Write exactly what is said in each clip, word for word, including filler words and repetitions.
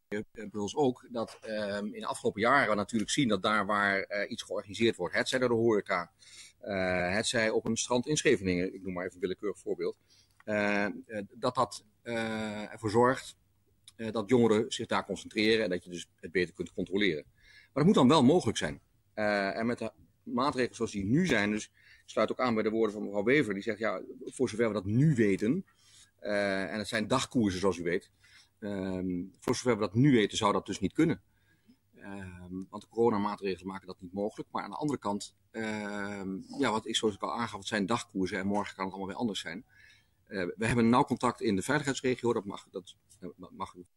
bij ons ook dat um, in de afgelopen jaren we natuurlijk zien dat daar waar uh, iets georganiseerd wordt, het zij door de horeca, uh, het zij op een strand in Scheveningen, ik noem maar even een willekeurig voorbeeld, uh, uh, dat dat uh, ervoor zorgt uh, dat jongeren zich daar concentreren en dat je dus het beter kunt controleren. Maar dat moet dan wel mogelijk zijn. Uh, en met de maatregelen zoals die nu zijn, dus ik sluit ook aan bij de woorden van mevrouw Wever, die zegt ja, voor zover we dat nu weten, uh, en het zijn dagkoersen zoals u weet, Um, voor zover we dat nu weten zou dat dus niet kunnen. Um, want de coronamaatregelen maken dat niet mogelijk. Maar aan de andere kant, um, ja, wat ik zoals ik al aangaf, het zijn dagkoersen en morgen kan het allemaal weer anders zijn. Uh, we hebben een nauw contact in de veiligheidsregio, dat mag, dat, dat mag u.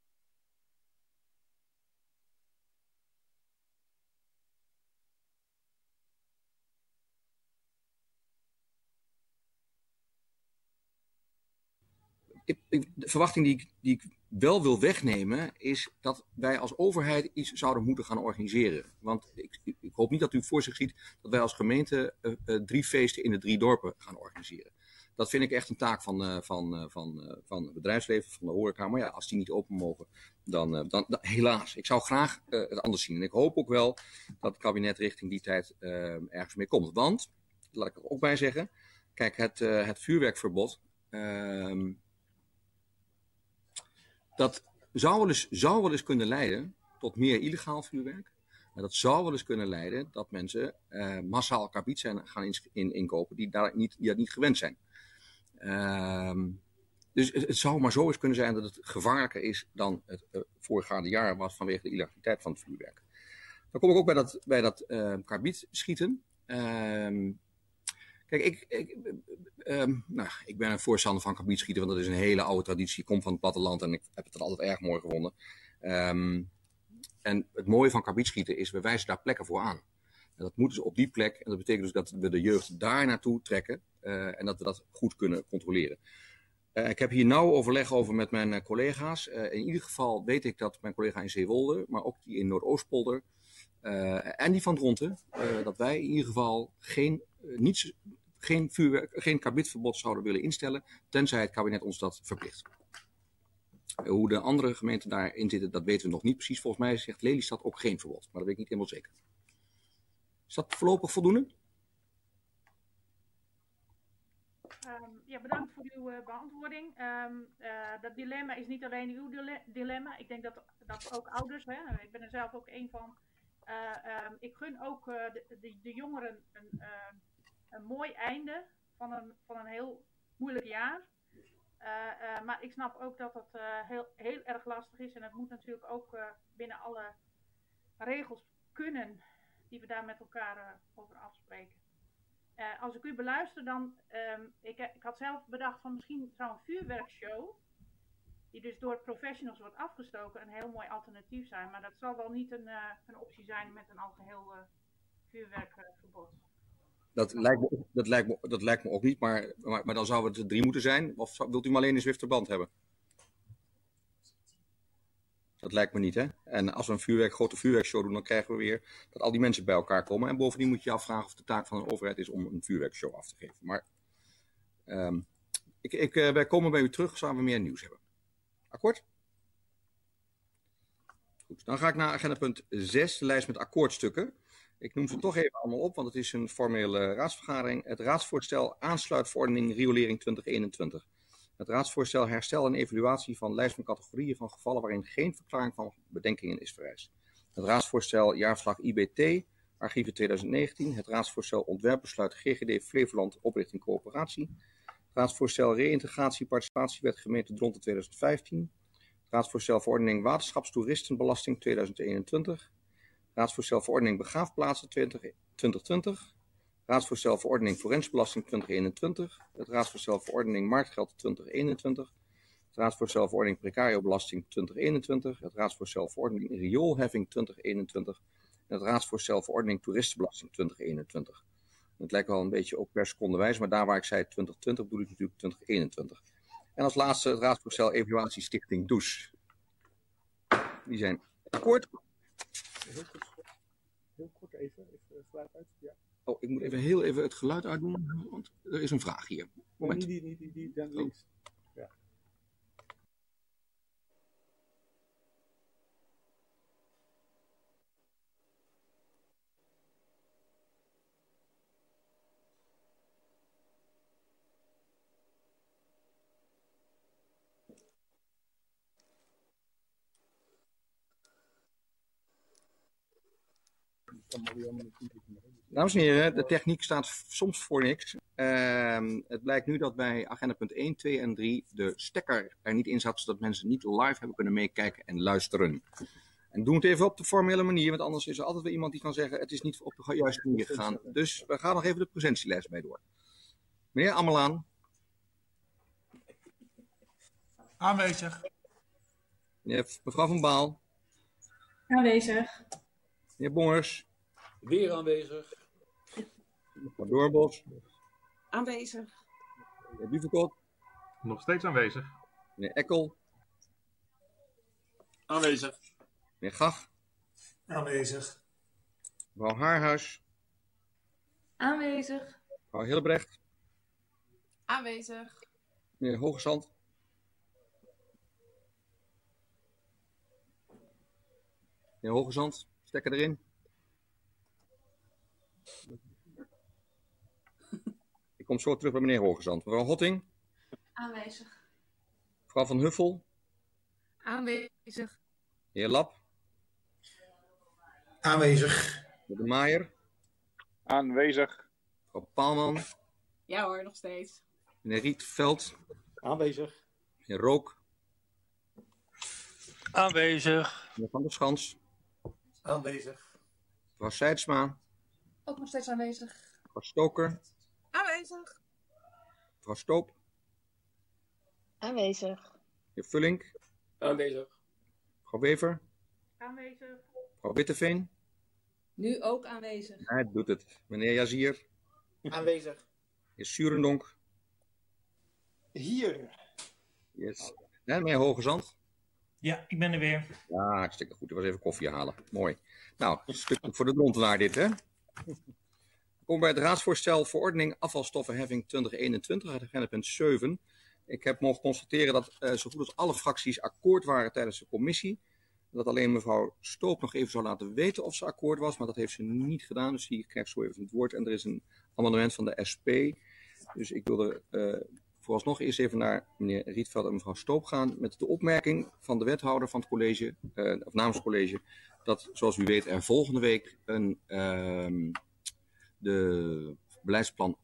Ik, ik, de verwachting die ik, die ik wel wil wegnemen is dat wij als overheid iets zouden moeten gaan organiseren. Want ik, ik hoop niet dat u voor zich ziet dat wij als gemeente uh, uh, drie feesten in de drie dorpen gaan organiseren. Dat vind ik echt een taak van, uh, van, uh, van, uh, van het bedrijfsleven, van de horeca. Maar ja, als die niet open mogen, dan, uh, dan, dan helaas. Ik zou graag uh, het anders zien. En ik hoop ook wel dat het kabinet richting die tijd uh, ergens mee komt. Want, laat ik er ook bij zeggen, kijk, het, uh, het vuurwerkverbod. Uh, Dat zou wel, eens, zou wel eens kunnen leiden tot meer illegaal vuurwerk. Maar dat zou wel eens kunnen leiden dat mensen uh, massaal karbiet zijn gaan in, in, inkopen die, daar niet, die dat niet gewend zijn. Uh, dus het, het zou maar zo eens kunnen zijn dat het gevaarlijker is dan het uh, voorgaande jaar was vanwege de illegaliteit van het vuurwerk. Dan kom ik ook bij dat, bij dat uh, karbiet schieten. Uh, Kijk, ik, ik, um, nou, ik ben een voorstander van karbietschieten, want dat is een hele oude traditie. Ik kom van het platteland en ik heb het altijd erg mooi gevonden. Um, en het mooie van karbietschieten is, we wijzen daar plekken voor aan. En dat moet dus op die plek, en dat betekent dus dat we de jeugd daar naartoe trekken uh, en dat we dat goed kunnen controleren. Uh, ik heb hier nauw overleg over met mijn uh, collega's. Uh, in ieder geval weet ik dat mijn collega in Zeewolde, maar ook die in Noordoostpolder uh, en die van Dronten, uh, dat wij in ieder geval geen, uh, niets, geen, vuurwerk, geen karbietverbod zouden willen instellen, tenzij het kabinet ons dat verplicht. Uh, hoe de andere gemeenten daarin zitten, dat weten we nog niet precies. Volgens mij zegt Lelystad ook geen verbod, maar dat weet ik niet helemaal zeker. Is dat voorlopig voldoende? Um, ja, bedankt voor uw uh, beantwoording. Um, uh, dat dilemma is niet alleen uw dile dilemma. Ik denk dat, dat ook ouders, hè, ik ben er zelf ook een van. Uh, um, ik gun ook uh, de, de, de jongeren een, uh, een mooi einde van een, van een heel moeilijk jaar. Uh, uh, maar ik snap ook dat het uh, heel, heel erg lastig is. En het moet natuurlijk ook uh, binnen alle regels kunnen die we daar met elkaar uh, over afspreken. Uh, als ik u beluister, dan, um, ik, ik had zelf bedacht van misschien zou een vuurwerkshow, die dus door professionals wordt afgestoken, een heel mooi alternatief zijn. Maar dat zal wel niet een, uh, een optie zijn met een algeheel uh, vuurwerkverbod. Uh, dat, lijkt me, dat, lijkt me, dat lijkt me ook niet, maar, maar, maar dan zou het drie moeten zijn. Of wilt u maar alleen een Zwifterband hebben? Dat lijkt me niet, hè? En als we een vuurwerk, grote vuurwerkshow doen, dan krijgen we weer dat al die mensen bij elkaar komen. En bovendien moet je je afvragen of de taak van een overheid is om een vuurwerkshow af te geven. Maar um, ik, ik, uh, wij komen bij u terug zodra we meer nieuws hebben. Akkoord? Goed, dan ga ik naar agenda punt zes, de lijst met akkoordstukken. Ik noem ze toch even allemaal op, want het is een formele raadsvergadering. Het raadsvoorstel aansluitverordening riolering twintig eenentwintig. Het raadsvoorstel herstel en evaluatie van lijst van categorieën van gevallen waarin geen verklaring van bedenkingen is vereist. Het raadsvoorstel jaarverslag I B T, archieven twintig negentien. Het raadsvoorstel ontwerpbesluit G G D Flevoland oprichting coöperatie. Het raadsvoorstel reïntegratie participatiewet gemeente Dronten twintig vijftien. Het raadsvoorstel verordening waterschapstoeristenbelasting twintig eenentwintig. Het raadsvoorstel verordening begraafplaatsen twintig twintig. Raadsvoorstel verordening forensbelasting twintig eenentwintig. Het raadsvoorstel verordening marktgeld twintig eenentwintig. Het raadsvoorstel verordening precariobelasting twintig eenentwintig. Het raadsvoorstel verordening rioolheffing twintig eenentwintig. En het raadsvoorstel verordening toeristenbelasting twintig eenentwintig. Het lijkt wel een beetje ook per seconde wijs, maar daar waar ik zei twintig twintig bedoel ik natuurlijk twintig eenentwintig. En als laatste het raadsvoorstel evaluatie Stichting Does. Die zijn akkoord. Heel kort, heel kort even, even het geluid uit. Ja. Oh, ik moet even heel even het geluid uitdoen, want er is een vraag hier. Moment. Nee, niet die, die, die, die, die links. Ja. Dames en heren, de techniek staat soms voor niks. Uh, het blijkt nu dat bij agenda punt één, twee en drie de stekker er niet in zat, zodat mensen niet live hebben kunnen meekijken en luisteren. En doe het even op de formele manier, want anders is er altijd weer iemand die kan zeggen het is niet op de juiste manier gegaan. Dus we gaan nog even de presentielijst bij door. Meneer Amelaan. Aanwezig. Meneer, mevrouw Van Baal. Aanwezig. Meneer Bongers. Weer aanwezig. Mevrouw Doorbos. Aanwezig. Meneer Duvekot. Nog steeds aanwezig. Meneer Ekkel. Aanwezig. Meneer Gach. Aanwezig. Mevrouw Haarhuis. Aanwezig. Mevrouw Hillebrecht. Aanwezig. Meneer Hoogezand. Meneer Hoogezand, stekker erin. Ik kom zo terug bij meneer Hoogezand. Mevrouw Hotting. Aanwezig. Mevrouw Van Huffel. Aanwezig. Heer Lap. Aanwezig. Meneer De Maaier. Aanwezig. Mevrouw Paalman. Ja hoor, nog steeds. Meneer Rietveld. Aanwezig. Meneer Rook. Aanwezig. Meneer Van der Schans. Aanwezig. Mevrouw Seidsma. Ook nog steeds aanwezig. Mevrouw Stoker. Aanwezig. Mevrouw Stoop. Aanwezig. Meneer Vullink. Aanwezig. Mevrouw Wever. Aanwezig. Mevrouw Witteveen. Nu ook aanwezig. Hij doet het. Meneer Jazier. Aanwezig. Meneer Surendonk. Hier. Yes. En meneer Hoogezand. Ja, ik ben er weer. Ja, hartstikke goed. Ik was even koffie halen. Mooi. Nou, een stuk voor de drontenaar dit, hè? We komen bij het raadsvoorstel verordening afvalstoffenheffing twintig eenentwintig uit agenda punt zeven. Ik heb mogen constateren dat uh, zo goed als alle fracties akkoord waren tijdens de commissie. Dat alleen mevrouw Stoop nog even zou laten weten of ze akkoord was, maar dat heeft ze niet gedaan. Dus die krijgt zo even het woord. En er is een amendement van de S P. Dus ik wilde uh, vooralsnog eerst even naar meneer Rietveld en mevrouw Stoop gaan met de opmerking van de wethouder van het college, uh, of namens het college, dat zoals u weet er volgende week een uh, de beleidsplan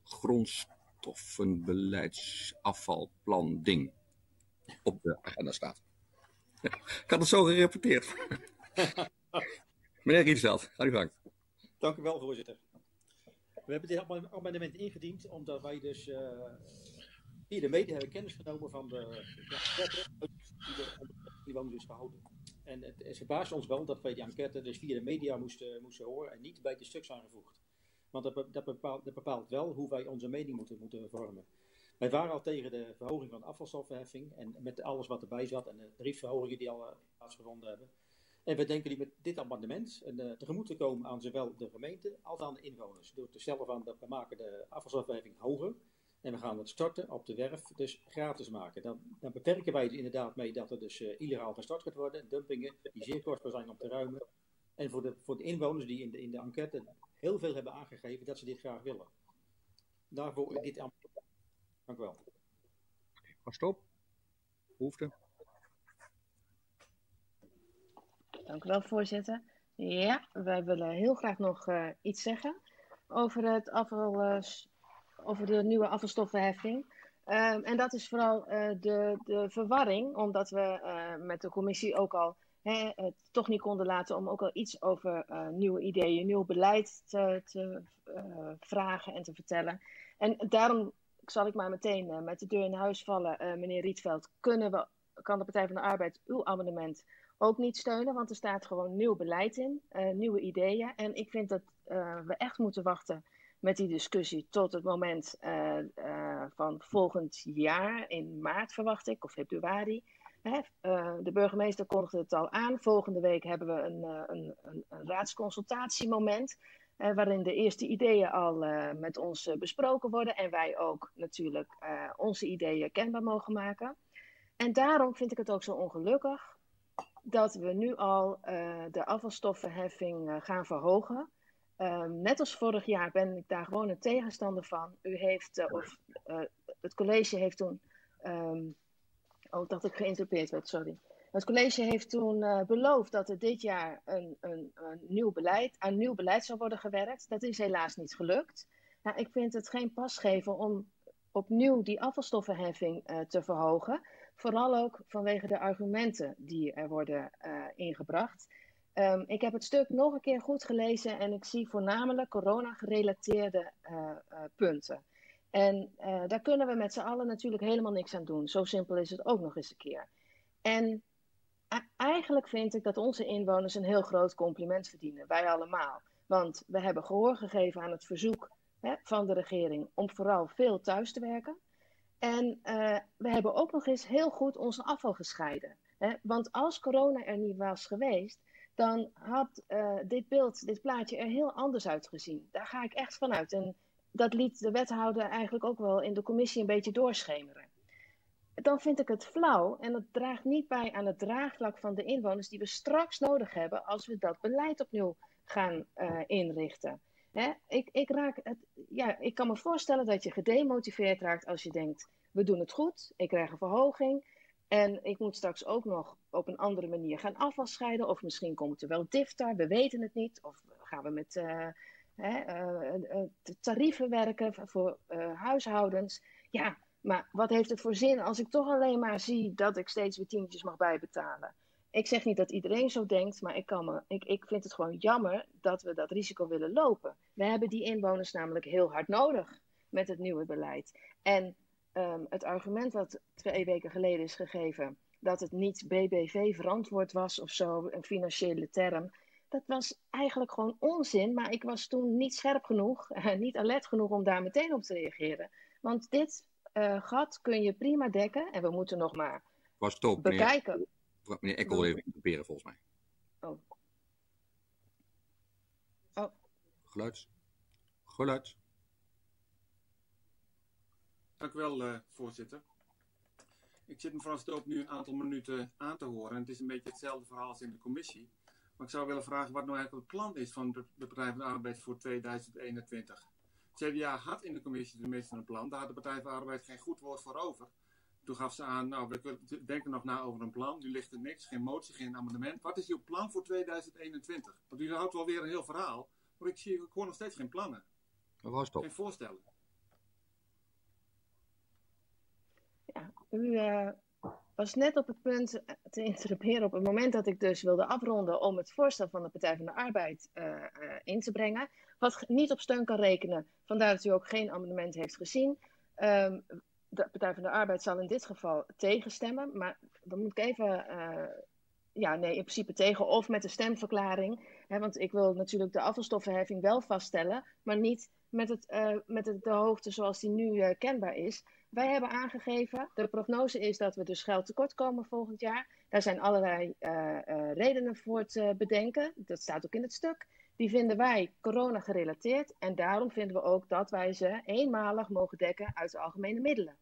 grondstoffenbeleidsafvalplan ding op de agenda staat. Ik had het zo gerepeteerd. Meneer Rietveld, ga u gang. Dank u wel, voorzitter. We hebben dit amendement ingediend omdat wij dus uh, via de media hebben kennis genomen van de enquête die we dus gehouden. En het, het verbaasde ons wel dat wij die enquête dus via de media moesten, moesten horen en niet bij de stuks aangevoegd. Want dat, dat, bepaalt, dat bepaalt wel hoe wij onze mening moeten, moeten vormen. Wij waren al tegen de verhoging van de afvalstoffenheffing en met alles wat erbij zat en de tariefverhogingen die al uh, plaatsgevonden hebben. En we denken die met dit amendement uh, tegemoet te komen aan zowel de gemeente als aan de inwoners. Door te stellen van dat we maken de afvalstoffenheffing hoger en we gaan het storten op de werf dus gratis maken. Dan, dan beperken wij er inderdaad mee dat er dus uh, illegaal gestort gaat worden. Dumpingen die zeer kostbaar zijn om te ruimen. En voor de, voor de inwoners die in de, in de enquête heel veel hebben aangegeven dat ze dit graag willen. Daarvoor dit amendement. Dank u wel. Mevrouw Stoop. Behoefte. Dank u wel, voorzitter. Ja, wij willen heel graag nog uh, iets zeggen over, het afval, uh, over de nieuwe afvalstoffenheffing. Um, en dat is vooral uh, de, de verwarring, omdat we uh, met de commissie ook al hè, het toch niet konden laten om ook al iets over uh, nieuwe ideeën, nieuw beleid te, te uh, vragen en te vertellen. En daarom zal ik maar meteen uh, met de deur in huis vallen, uh, meneer Rietveld. Kunnen we, kan de Partij van de Arbeid uw amendement ook niet steunen, want er staat gewoon nieuw beleid in, uh, nieuwe ideeën. En ik vind dat uh, we echt moeten wachten met die discussie tot het moment uh, uh, van volgend jaar, in maart verwacht ik, of februari. Hè? Uh, de burgemeester kondigde het al aan. Volgende week hebben we een, uh, een, een, een raadsconsultatiemoment, uh, waarin de eerste ideeën al uh, met ons uh, besproken worden en wij ook natuurlijk uh, onze ideeën kenbaar mogen maken. En daarom vind ik het ook zo ongelukkig dat we nu al uh, de afvalstoffenheffing uh, gaan verhogen. Um, net als vorig jaar ben ik daar gewoon een tegenstander van. U heeft, uh, of uh, het college heeft toen, um, oh, ik dacht dat ik geïnterpreteerd werd, sorry. Het college heeft toen uh, beloofd dat er dit jaar een, een, een nieuw beleid, aan nieuw beleid zou worden gewerkt. Dat is helaas niet gelukt. Nou, ik vind het geen pas geven om opnieuw die afvalstoffenheffing uh, te verhogen. Vooral ook vanwege de argumenten die er worden uh, ingebracht. Um, ik heb het stuk nog een keer goed gelezen en ik zie voornamelijk corona-gerelateerde uh, uh, punten. En uh, daar kunnen we met z'n allen natuurlijk helemaal niks aan doen. Zo simpel is het ook nog eens een keer. En a- eigenlijk vind ik dat onze inwoners een heel groot compliment verdienen. Wij allemaal. Want we hebben gehoor gegeven aan het verzoek hè, van de regering om vooral veel thuis te werken. En uh, we hebben ook nog eens heel goed onze afval gescheiden. Hè? Want als corona er niet was geweest, dan had uh, dit beeld, dit plaatje er heel anders uitgezien. Daar ga ik echt van uit. En dat liet de wethouder eigenlijk ook wel in de commissie een beetje doorschemeren. Dan vind ik het flauw en het draagt niet bij aan het draagvlak van de inwoners die we straks nodig hebben als we dat beleid opnieuw gaan uh, inrichten. Hè? Ik, ik, raak het, ja, ik kan me voorstellen dat je gedemotiveerd raakt als je denkt, we doen het goed, ik krijg een verhoging en ik moet straks ook nog op een andere manier gaan afval scheiden of misschien komt er wel diftar, we weten het niet, of gaan we met uh, hè, uh, uh, tarieven werken voor uh, huishoudens. Ja, maar wat heeft het voor zin als ik toch alleen maar zie dat ik steeds weer tientjes mag bijbetalen? Ik zeg niet dat iedereen zo denkt, maar ik, kan me, ik, ik vind het gewoon jammer dat we dat risico willen lopen. We hebben die inwoners namelijk heel hard nodig met het nieuwe beleid. En um, het argument wat twee weken geleden is gegeven, dat het niet B B V verantwoord was of zo, een financiële term, dat was eigenlijk gewoon onzin. Maar ik was toen niet scherp genoeg, niet alert genoeg om daar meteen op te reageren. Want dit uh, gat kun je prima dekken en we moeten nog maar Was stop, bekijken. Meneer, meneer Ekkel even interpreteren volgens mij. Oh. Oh. Geluid. Geluid. Dank u wel, uh, voorzitter. Ik zit mevrouw Stoop nu een aantal minuten aan te horen. En het is een beetje hetzelfde verhaal als in de commissie. Maar ik zou willen vragen wat nou eigenlijk het plan is van de Partij van de Arbeid voor tweeduizend eenentwintig. Het C D A had in de commissie tenminste een plan. Daar had de Partij van de Arbeid geen goed woord voor over. Toen gaf ze aan, nou, we denken nog na over een plan. Nu ligt er niks, geen motie, geen amendement. Wat is uw plan voor tweeduizend eenentwintig? Want u houdt wel weer een heel verhaal. Maar ik zie ik hoor nog steeds geen plannen. Geen voorstellen. Ja, u uh, was net op het punt te interrumperen op het moment dat ik dus wilde afronden om het voorstel van de Partij van de Arbeid uh, uh, in te brengen. Wat niet op steun kan rekenen, vandaar dat u ook geen amendement heeft gezien. Um, de Partij van de Arbeid zal in dit geval tegenstemmen, maar dan moet ik even, uh, ja nee, in principe tegen of met een stemverklaring. Hè, want ik wil natuurlijk de afvalstoffenheffing wel vaststellen, maar niet met, het, uh, met het, de hoogte zoals die nu uh, kenbaar is. Wij hebben aangegeven, de prognose is dat we dus geld tekort komen volgend jaar. Daar zijn allerlei uh, uh, redenen voor te bedenken, dat staat ook in het stuk. Die vinden wij corona gerelateerd en daarom vinden we ook dat wij ze eenmalig mogen dekken uit de algemene middelen.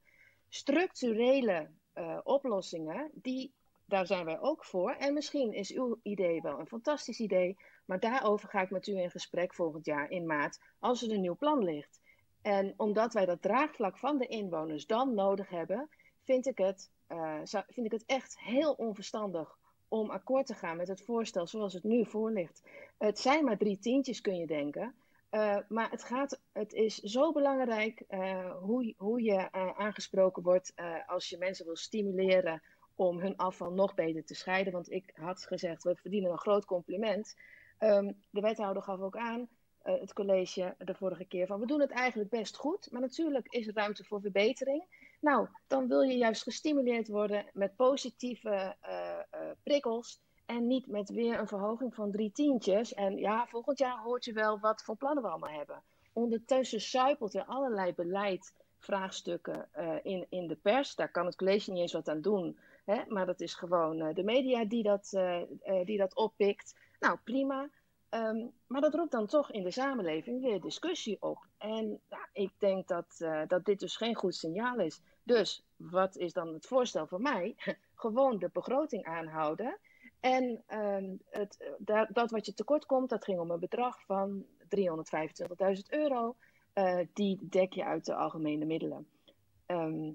Structurele uh, oplossingen, die, daar zijn wij ook voor. En misschien is uw idee wel een fantastisch idee, maar daarover ga ik met u in gesprek volgend jaar in maart als er een nieuw plan ligt. En omdat wij dat draagvlak van de inwoners dan nodig hebben, vind ik het, uh, vind ik het echt heel onverstandig om akkoord te gaan met het voorstel zoals het nu voor ligt. Het zijn maar drie tientjes, kun je denken. Uh, maar het, gaat, het is zo belangrijk uh, hoe, hoe je uh, aangesproken wordt uh, als je mensen wil stimuleren om hun afval nog beter te scheiden. Want ik had gezegd, we verdienen een groot compliment. Um, de wethouder gaf ook aan, uh, het college de vorige keer, van we doen het eigenlijk best goed. Maar natuurlijk is er ruimte voor verbetering. Nou, dan wil je juist gestimuleerd worden met positieve uh, uh, prikkels. En niet met weer een verhoging van drie tientjes. En ja, volgend jaar hoort u wel wat voor plannen we allemaal hebben. Ondertussen suipelt er allerlei beleidsvraagstukken uh, in, in de pers. Daar kan het college niet eens wat aan doen. Hè? Maar dat is gewoon uh, de media die dat, uh, uh, die dat oppikt. Nou, prima. Um, maar dat roept dan toch in de samenleving weer discussie op. En ja, ik denk dat, uh, dat dit dus geen goed signaal is. Dus wat is dan het voorstel voor mij? Gewoon de begroting aanhouden. En um, het, dat, dat wat je tekort komt, dat ging om een bedrag van driehonderdvijfentwintigduizend euro. Uh, die dek je uit de algemene middelen. Um,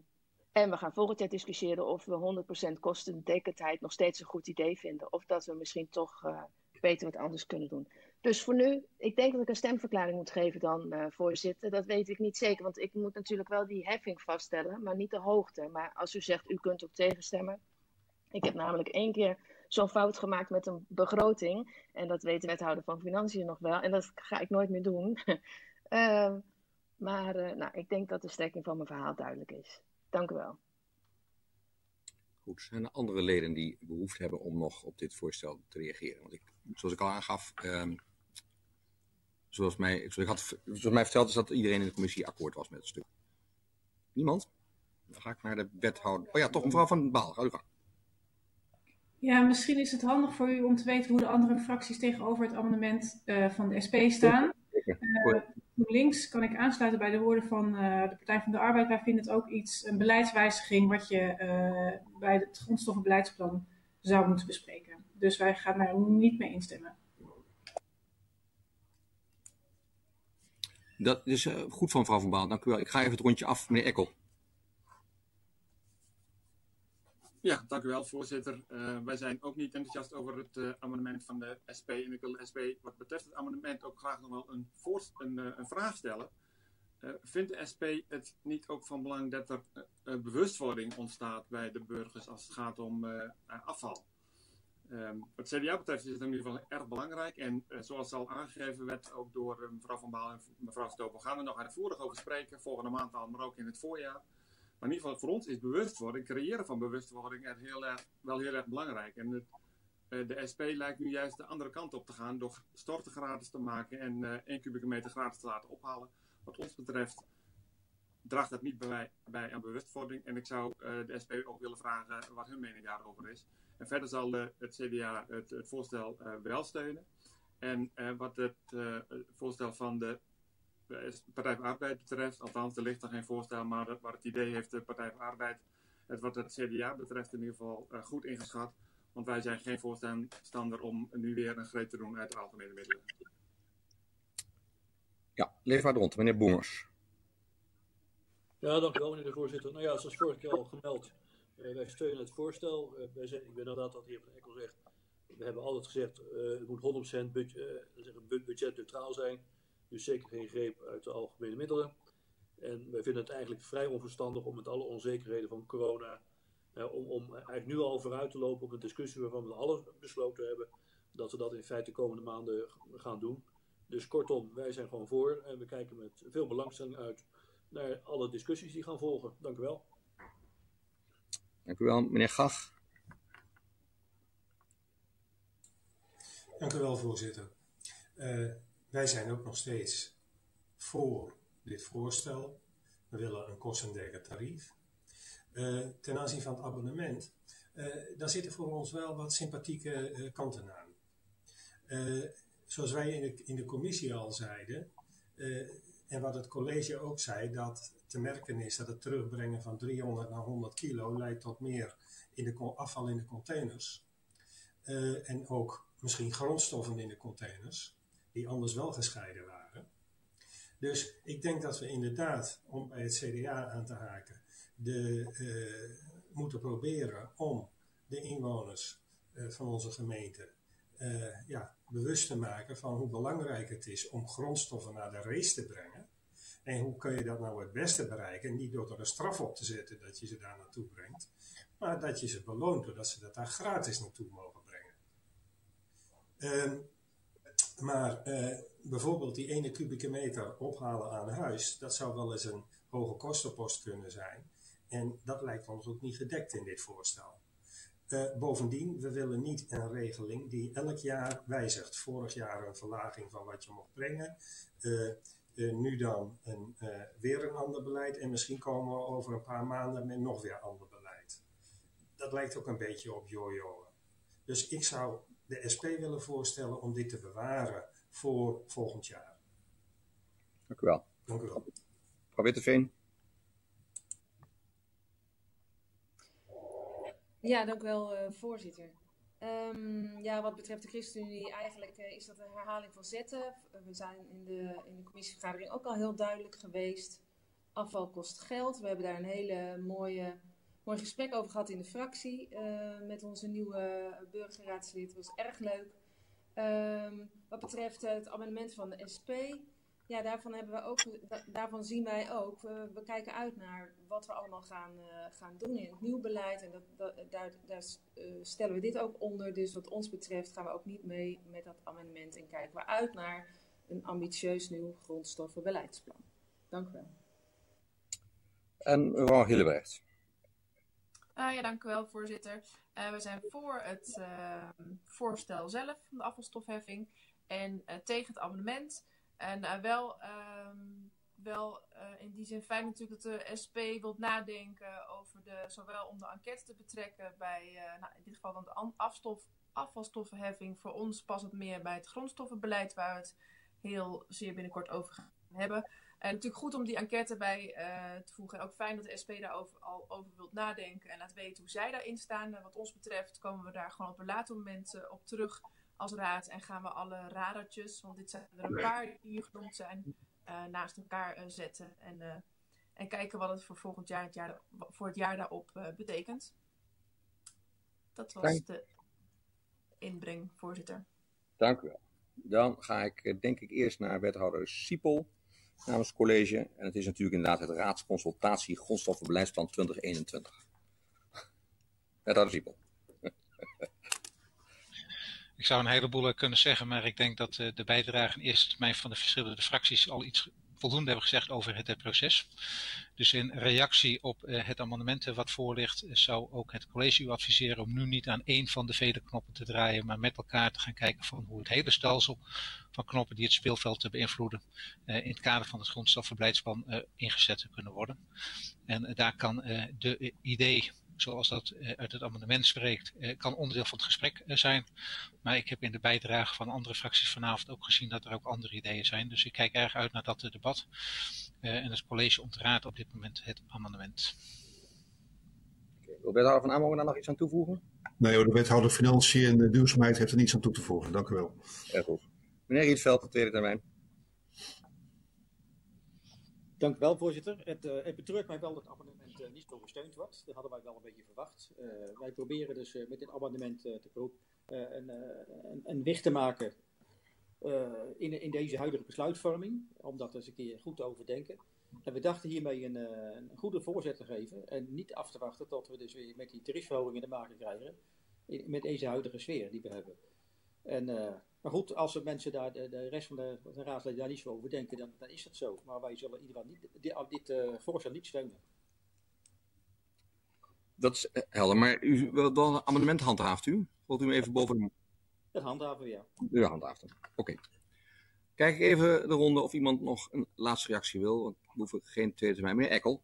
En we gaan volgend jaar discussiëren of we honderd procent kostendekendheid nog steeds een goed idee vinden. Of dat we misschien toch uh, beter wat anders kunnen doen. Dus voor nu, ik denk dat ik een stemverklaring moet geven dan, uh, voorzitter. Dat weet ik niet zeker, want ik moet natuurlijk wel die heffing vaststellen, maar niet de hoogte. Maar als u zegt, u kunt ook tegenstemmen. Ik heb namelijk één keer zo'n fout gemaakt met een begroting. En dat weet de wethouder van Financiën nog wel. En dat ga ik nooit meer doen. uh, maar uh, nou, ik denk dat de strekking van mijn verhaal duidelijk is. Dank u wel. Goed, zijn er andere leden die behoefte hebben om nog op dit voorstel te reageren? Want ik, zoals ik al aangaf, um, zoals, mij, zoals, ik had, zoals mij verteld is dat iedereen in de commissie akkoord was met het stuk. Niemand? Dan ga ik naar de wethouder. Oh ja, toch mevrouw Van Baal. Ga u gang. Ja, misschien is het handig voor u om te weten hoe de andere fracties tegenover het amendement uh, van de S P staan. Uh, GroenLinks kan ik aansluiten bij de woorden van uh, de Partij van de Arbeid. Wij vinden het ook iets, een beleidswijziging wat je uh, bij het grondstoffenbeleidsplan zou moeten bespreken. Dus wij gaan daar niet mee instemmen. Dat is uh, goed van mevrouw Van Baal, dank u wel. Ik ga even het rondje af, meneer Ekkel. Ja, dank u wel, voorzitter. Uh, wij zijn ook niet enthousiast over het uh, amendement van de S P. En ik wil de S P wat betreft het amendement ook graag nog wel een, voorst- een, uh, een vraag stellen. Uh, vindt de S P het niet ook van belang dat er uh, uh, bewustwording ontstaat bij de burgers als het gaat om uh, uh, afval? Um, wat C D A betreft is het in ieder geval erg belangrijk. En uh, zoals al aangegeven werd, ook door uh, mevrouw Van Baal en mevrouw Stoop, we gaan er nog uitvoerig over spreken, volgende maand al, maar ook in het voorjaar. Maar in ieder geval voor ons is bewustwording, creëren van bewustwording er heel erg, wel heel erg belangrijk. En het, uh, de S P lijkt nu juist de andere kant op te gaan door storten gratis te maken en uh, één kubieke meter gratis te laten ophalen. Wat ons betreft draagt dat niet bij, bij aan bewustwording. En ik zou uh, de S P ook willen vragen wat hun mening daarover is. En verder zal uh, het C D A het, het voorstel uh, wel steunen. En uh, wat het uh, voorstel van de De Partij voor Arbeid betreft, althans er ligt er geen voorstel, maar dat, waar het idee heeft de Partij voor Arbeid, het wat het C D A betreft in ieder geval uh, goed ingeschat. Want wij zijn geen voorstander om nu weer een greep te doen uit de algemene middelen. Ja, leef maar rond, meneer Boemers. Ja, dank u wel, meneer de voorzitter. Nou ja, zoals vorige keer al gemeld, uh, wij steunen het voorstel. Uh, wij zijn, ik ben inderdaad wat de heer Van Ekkel zegt. We hebben altijd gezegd, uh, het moet honderd procent budget, uh, budgetneutraal zijn. Dus zeker geen greep uit de algemene middelen. En wij vinden het eigenlijk vrij onverstandig om met alle onzekerheden van corona, uh, om, om eigenlijk nu al vooruit te lopen op een discussie waarvan we alles besloten hebben, dat we dat in feite de komende maanden gaan doen. Dus kortom, wij zijn gewoon voor en we kijken met veel belangstelling uit naar alle discussies die gaan volgen. Dank u wel. Dank u wel, meneer Gach. Dank u wel, voorzitter. Uh, Wij zijn ook nog steeds voor dit voorstel. We willen een kostendekkend tarief. Uh, ten aanzien van het abonnement, uh, daar zitten voor ons wel wat sympathieke uh, kanten aan. Uh, zoals wij in de, in de commissie al zeiden, uh, en wat het college ook zei, dat te merken is dat het terugbrengen van driehonderd naar honderd kilo leidt tot meer in de afval in de containers. Uh, en ook misschien grondstoffen in de containers, die anders wel gescheiden waren. Dus ik denk dat we inderdaad, om bij het C D A aan te haken, de, uh, moeten proberen om de inwoners uh, van onze gemeente uh, ja, bewust te maken van hoe belangrijk het is om grondstoffen naar de race te brengen. En hoe kun je dat nou het beste bereiken? Niet door er een straf op te zetten dat je ze daar naartoe brengt, maar dat je ze beloont doordat ze dat daar gratis naartoe mogen brengen. Uh, Maar uh, bijvoorbeeld die ene kubieke meter ophalen aan huis, dat zou wel eens een hoge kostenpost kunnen zijn. En dat lijkt ons ook niet gedekt in dit voorstel. Uh, bovendien, we willen niet een regeling die elk jaar wijzigt. Vorig jaar een verlaging van wat je mocht brengen. Uh, uh, nu dan een, uh, weer een ander beleid. En misschien komen we over een paar maanden met nog weer ander beleid. Dat lijkt ook een beetje op jojoen. Dus ik zou de S P willen voorstellen om dit te bewaren voor volgend jaar. Dank u wel. Dank u wel. Mevrouw Witteveen. Ja, dank u wel, uh, voorzitter. Um, ja, wat betreft de ChristenUnie, eigenlijk uh, is dat een herhaling van zetten. We zijn in de, in de commissievergadering ook al heel duidelijk geweest. afval kost geld. We hebben daar een hele mooie, mooi gesprek over gehad in de fractie uh, met onze nieuwe burgerraadslid. Het was erg leuk. Um, wat betreft het amendement van de S P, ja, daarvan, hebben we ook, da daarvan zien wij ook, uh, we kijken uit naar wat we allemaal gaan, uh, gaan doen in het nieuw beleid. En dat, dat, daar, daar uh, stellen we dit ook onder. Dus wat ons betreft gaan we ook niet mee met dat amendement en kijken we uit naar een ambitieus nieuw grondstoffenbeleidsplan. Dank u wel. En mevrouw Hillebrecht. Uh, ja, dank u wel, voorzitter. Uh, we zijn voor het uh, voorstel zelf van de afvalstofheffing en uh, tegen het amendement. En uh, wel, um, wel uh, in die zin fijn natuurlijk dat de S P wilt nadenken over de, zowel om de enquête te betrekken bij, uh, nou, in dit geval dan de afstof, afvalstoffenheffing. Voor ons past het meer bij het grondstoffenbeleid waar we het heel zeer binnenkort over gaan hebben. En natuurlijk goed om die enquête bij uh, te voegen. En ook fijn dat de S P daar over, al over wilt nadenken en laat weten hoe zij daarin staan. En wat ons betreft komen we daar gewoon op een later moment uh, op terug als raad. En gaan we alle radertjes, want dit zijn er een paar die hier genoemd zijn, uh, naast elkaar uh, zetten. En, uh, en kijken wat het voor volgend jaar, het jaar voor het jaar daarop uh, betekent. Dat was Dank. de inbreng, voorzitter. Dank u wel. Dan ga ik denk ik eerst naar wethouder Siepel namens het college. En het is natuurlijk inderdaad het raadsconsultatie grondstoffenbeleidsplan twintig eenentwintig. Wethouder Siepel. Ik zou een heleboel kunnen zeggen, maar ik denk dat de bijdrage in eerste termijn van de verschillende fracties al iets voldoende hebben gezegd over het proces. Dus in reactie op het amendement wat voor ligt, zou ook het college u adviseren om nu niet aan één van de vele knoppen te draaien, maar met elkaar te gaan kijken van hoe het hele stelsel van knoppen die het speelveld te beïnvloeden in het kader van het grondstoffenbeleidsplan ingezet kunnen worden. En daar kan de idee, zoals dat uh, uit het amendement spreekt, uh, kan onderdeel van het gesprek uh, zijn. Maar ik heb in de bijdrage van andere fracties vanavond ook gezien dat er ook andere ideeën zijn. Dus ik kijk erg uit naar dat uh, debat. Uh, en het college ontraadt op dit moment het amendement. Okay. Wil wethouder Van Amerongen daar nog iets aan toevoegen? Nee hoor, de wethouder Financiën en uh, Duurzaamheid heeft er niets aan toe te voegen. Dank u wel. Erg goed. Meneer Rietveld, de tweede termijn. Dank u wel, voorzitter. Het, uh, het betreurt mij wel dat het amendement uh, niet zo gesteund wordt. Dat hadden wij wel een beetje verwacht. Uh, wij proberen dus uh, met dit amendement uh, te proef, uh, een, uh, een, een wicht te maken uh, in, in deze huidige besluitvorming. Om dat eens een keer goed te overdenken. En we dachten hiermee een, uh, een goede voorzet te geven. En niet af te wachten tot we dus weer met die tariefverhogingen te maken krijgen. In, met deze huidige sfeer die we hebben. En... Uh, Maar goed, als de mensen daar, de, de rest van de, de raadsleden daar niet zo over denken, dan, dan is dat zo. Maar wij zullen in ieder geval niet, dit, dit uh, voorstel niet steunen. Dat is helder, maar u wilt dan een amendement handhaaft u? Wilt u hem even boven de... Dat handhaven we, ja. U handhaaft hem, oké. Okay. Kijk ik even de ronde of iemand nog een laatste reactie wil, want we hoeven geen tweede termijn. Meneer Ekkel.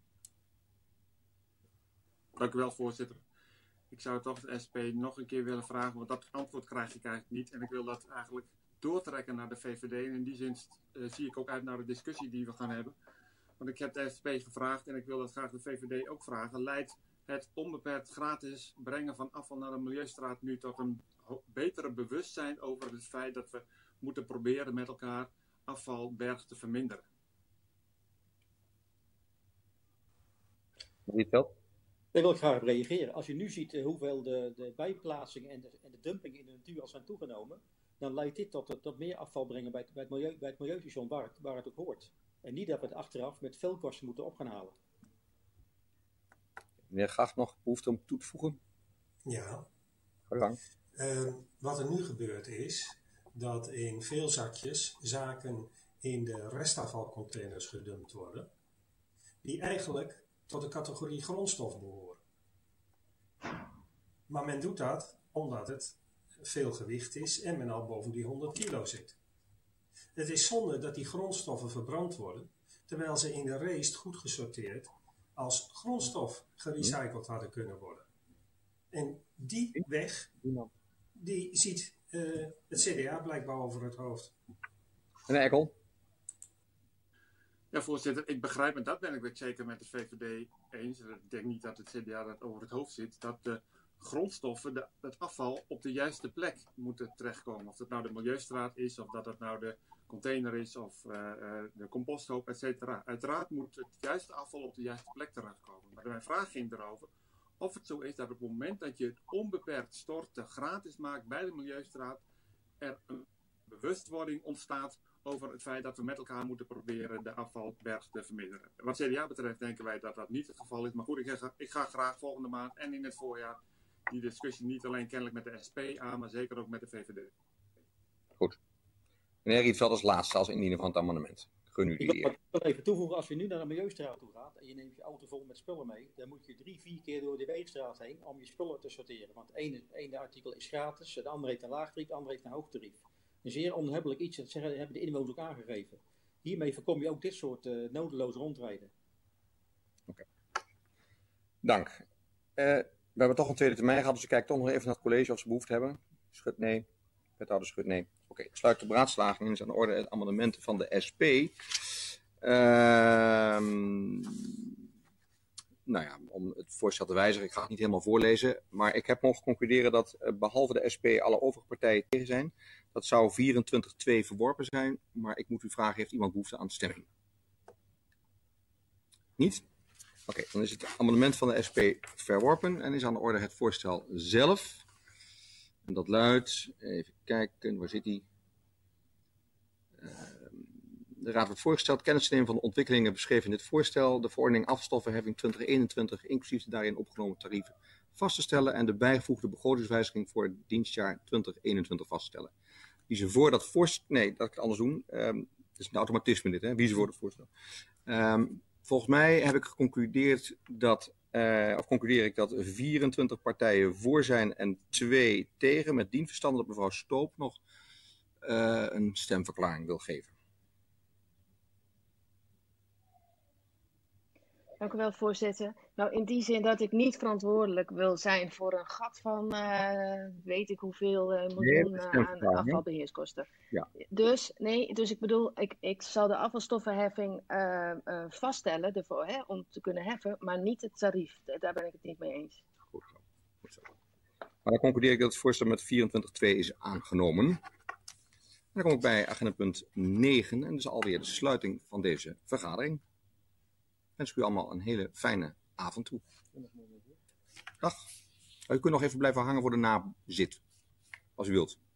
Dank u wel, voorzitter. Ik zou toch de S P nog een keer willen vragen, want dat antwoord krijg ik eigenlijk niet. En ik wil dat eigenlijk doortrekken naar de V V D. En in die zin uh, zie ik ook uit naar de discussie die we gaan hebben. Want ik heb de S P gevraagd en ik wil dat graag de V V D ook vragen. Leidt het onbeperkt gratis brengen van afval naar de Milieustraat nu tot een betere bewustzijn over het feit dat we moeten proberen met elkaar afvalberg te verminderen? Rietveld? Daar wil ik graag op reageren. Als je nu ziet uh, hoeveel de, de bijplaatsing en de, en de dumping in de natuur al zijn toegenomen, dan leidt dit tot, tot meer afval brengen bij het, bij het, milieu, bij het milieustation waar het, waar het ook hoort. En niet dat we het achteraf met veel kosten moeten op gaan halen. Meneer Gacht, nog behoefte om toe te voegen? Ja. Bedankt. Uh, wat er nu gebeurt is dat in veel zakjes zaken in de restafvalcontainers gedumpt worden, die eigenlijk tot de categorie grondstof behoren. Maar men doet dat omdat het veel gewicht is en men al boven die honderd kilo zit. Het is zonde dat die grondstoffen verbrand worden, terwijl ze in de race goed gesorteerd als grondstof gerecycled hadden kunnen worden. En die weg, die ziet uh, het C D A blijkbaar over het hoofd. Meneer Ekkel? Ja, voorzitter, ik begrijp, en dat ben ik zeker met de V V D eens, en ik denk niet dat het C D A dat over het hoofd zit, dat de grondstoffen, de, het afval, op de juiste plek moeten terechtkomen. Of dat nou de Milieustraat is, of dat dat nou de container is of uh, uh, de composthoop, et cetera. Uiteraard moet het juiste afval op de juiste plek terechtkomen. Maar mijn vraag ging erover of het zo is dat op het moment dat je het onbeperkt storten gratis maakt bij de Milieustraat, er een bewustwording ontstaat over het feit dat we met elkaar moeten proberen de afvalberg te verminderen. Wat C D A betreft denken wij dat dat niet het geval is. Maar goed, ik ga, ik ga graag volgende maand en in het voorjaar die discussie niet alleen kennelijk met de S P aan, maar zeker ook met de V V D. Goed. Meneer Rietveld als laatste als indiener van het amendement. Gun u die Ik wil eer. wel even toevoegen, als je nu naar de Milieustraat toe gaat en je neemt je auto vol met spullen mee, dan moet je drie, vier keer door de Weegstraat heen om je spullen te sorteren. Want het ene, ene artikel is gratis, het andere heeft een laag tarief, het andere heeft een hoog tarief. Een zeer onhebbelijk iets, dat zeggen, hebben de inwoners ook aangegeven. Hiermee voorkom je ook dit soort uh, nodeloos rondrijden. Oké. Dank. Uh, we hebben toch een tweede termijn gehad, dus ik kijk toch nog even naar het college of ze behoefte hebben. Schut nee. Wethouder Schut nee. Oké, okay. Sluit de beraadslaging en is aan de orde het amendementen van de S P. Uh, nou ja, om het voorstel te wijzigen, ik ga het niet helemaal voorlezen, maar ik heb mogen concluderen dat uh, behalve de S P alle overige partijen tegen zijn. Dat zou vierentwintig twee verworpen zijn, maar ik moet u vragen, heeft iemand behoefte aan stemming? Niet? Oké, okay, dan is het amendement van de S P verworpen en is aan de orde het voorstel zelf. En dat luidt, even kijken, waar zit die? Uh, de Raad wordt voorgesteld kennis te nemen van de ontwikkelingen beschreven in dit voorstel, de verordening afvalstoffenheffing twintig eenentwintig, inclusief de daarin opgenomen tarieven, vast te stellen en de bijgevoegde begrotingswijziging voor het dienstjaar twintig eenentwintig vast te stellen. Wie ze voor dat voorstel, nee, dat kan ik het anders doen. Um, het is een automatisme dit, hè? Wie ze voor het voorstel. Um, volgens mij heb ik geconcludeerd dat, uh, of concludeer ik dat vierentwintig partijen voor zijn en twee tegen, met dien verstand dat mevrouw Stoop nog uh, een stemverklaring wil geven. Dank u wel, voorzitter. Nou, in die zin dat ik niet verantwoordelijk wil zijn voor een gat van uh, weet ik hoeveel uh, miljoen uh, aan afvalbeheerskosten. Ja. Dus, nee, dus ik bedoel, ik, ik zal de afvalstoffenheffing uh, uh, vaststellen ervoor, hè, om te kunnen heffen, maar niet het tarief. Daar ben ik het niet mee eens. Goed zo. Goed zo. Maar dan concludeer ik dat het voorstel met vierentwintig twee is aangenomen. En dan kom ik bij agenda punt negen en dat is alweer de sluiting van deze vergadering. Ik wens u allemaal een hele fijne avond toe. Dag. U kunt nog even blijven hangen voor de nazit, als u wilt.